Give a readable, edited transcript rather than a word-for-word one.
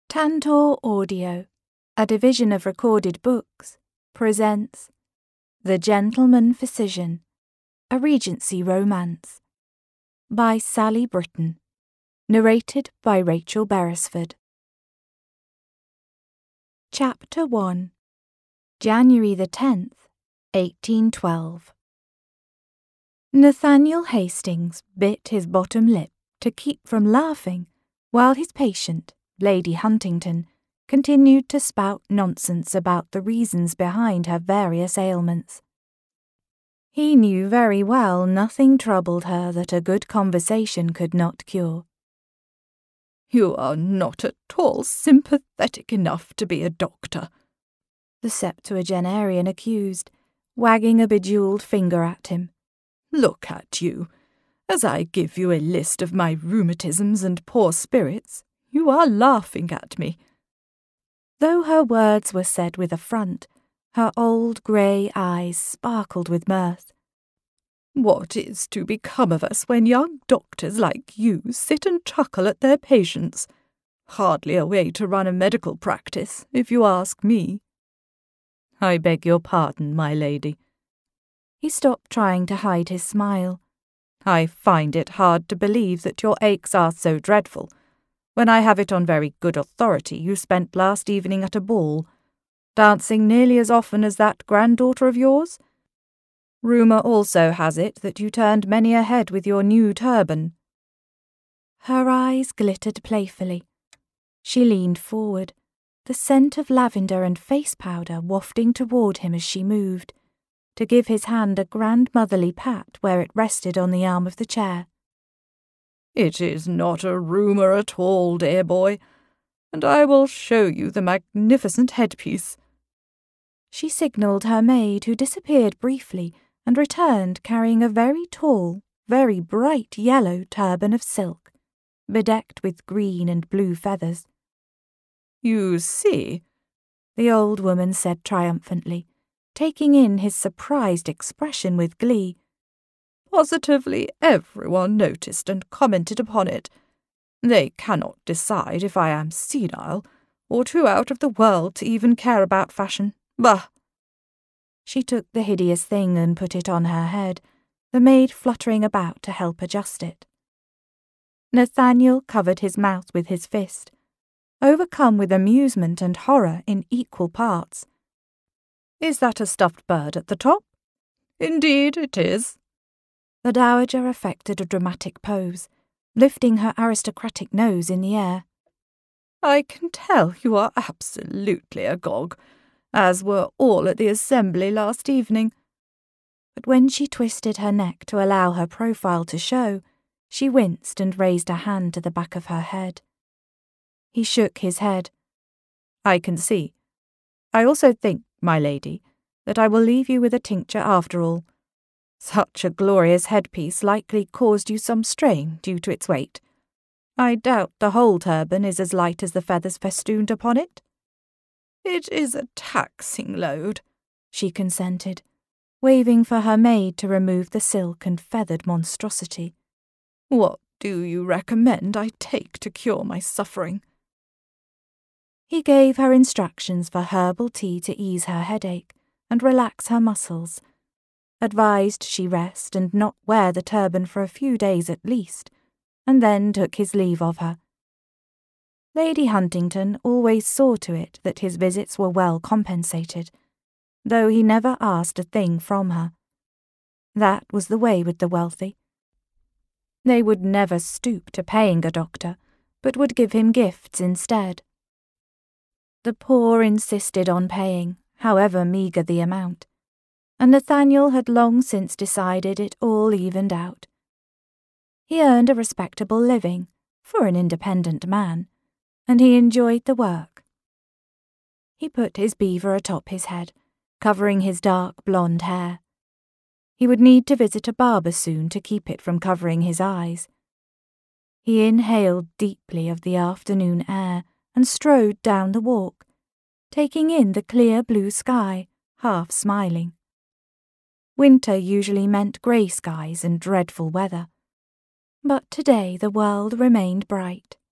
Tantor Audio, a division of Recorded Books, presents The Gentleman Physician, a Regency Romance, by Sally Britton, narrated by Rachel Beresford. Chapter 1, January the 10th, 1812. Nathaniel Hastings bit his bottom lip to keep from laughing while his patient, Lady Huntington, continued to spout nonsense about the reasons behind her various ailments. He knew very well nothing troubled her that a good conversation could not cure. "You are not at all sympathetic enough to be a doctor," the septuagenarian accused, wagging a bejewelled finger at him. "Look at you. As I give you a list of my rheumatisms and poor spirits, you are laughing at me." Though her words were said with affront, her old grey eyes sparkled with mirth. "What is to become of us when young doctors like you sit and chuckle at their patients? Hardly a way to run a medical practice, if you ask me." "I beg your pardon, my lady." He stopped trying to hide his smile. "I find it hard to believe that your aches are so dreadful, when I have it on very good authority you spent last evening at a ball, dancing nearly as often as that granddaughter of yours. Rumour also has it that you turned many a head with your new turban." Her eyes glittered playfully. She leaned forward, the scent of lavender and face powder wafting toward him as she moved, to give his hand a grandmotherly pat where it rested on the arm of the chair. "It is not a rumour at all, dear boy, and I will show you the magnificent headpiece." She signalled her maid, who disappeared briefly and returned carrying a very tall, very bright yellow turban of silk, bedecked with green and blue feathers. "You see," the old woman said triumphantly, taking in his surprised expression with glee. "Positively everyone noticed and commented upon it. They cannot decide if I am senile or too out of the world to even care about fashion. Bah!" She took the hideous thing and put it on her head, the maid fluttering about to help adjust it. Nathaniel covered his mouth with his fist, overcome with amusement and horror in equal parts. "Is that a stuffed bird at the top?" "Indeed it is." The dowager affected a dramatic pose, lifting her aristocratic nose in the air. "I can tell you are absolutely agog, as were all at the assembly last evening." But when she twisted her neck to allow her profile to show, she winced and raised a hand to the back of her head. He shook his head. "I can see. I also think, my lady, that I will leave you with a tincture after all. Such a glorious headpiece likely caused you some strain due to its weight. I doubt the whole turban is as light as the feathers festooned upon it." "It is a taxing load," she consented, waving for her maid to remove the silk and feathered monstrosity. "What do you recommend I take to cure my suffering?" He gave her instructions for herbal tea to ease her headache and relax her muscles, advised she rest and not wear the turban for a few days at least, and then took his leave of her. Lady Huntington always saw to it that his visits were well compensated, though he never asked a thing from her. That was the way with the wealthy. They would never stoop to paying a doctor, but would give him gifts instead. The poor insisted on paying, however meagre the amount, and Nathaniel had long since decided it all evened out. He earned a respectable living, for an independent man, and he enjoyed the work. He put his beaver atop his head, covering his dark blonde hair. He would need to visit a barber soon to keep it from covering his eyes. He inhaled deeply of the afternoon air and strode down the walk, taking in the clear blue sky, half smiling. Winter usually meant grey skies and dreadful weather, but today the world remained bright.